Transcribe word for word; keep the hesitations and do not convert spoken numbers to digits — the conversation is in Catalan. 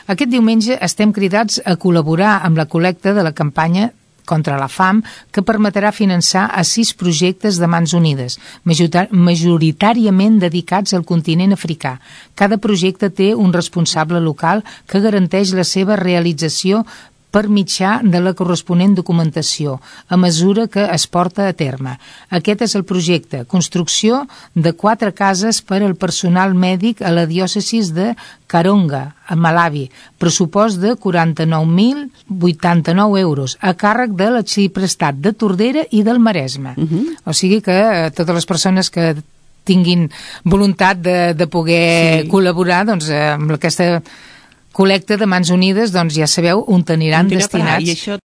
Aquest diumenge estem cridats a col·laborar amb la col·lecta de la campanya contra la fam, que permetrà finançar a sis projectes de Mans Unides, majoritàriament dedicats al continent africà. Cada projecte té un responsable local que garanteix la seva realització per mitjà de la corresponent documentació, a mesura que es porta a terme. Aquest és el projecte: construcció de quatre cases per al personal mèdic a la diòcesis de Karonga, a Malawi, pressupost de quaranta-nou mil vuitanta-nou euros, a càrrec de l'Arxiprestat de Tordera i del Maresme. Uh-huh. O sigui que eh, totes les persones que tinguin voluntat de, de poder sí. col·laborar doncs, eh, amb aquesta col·lecta de Mans Unides, doncs ja sabeu on aniran destinats. I això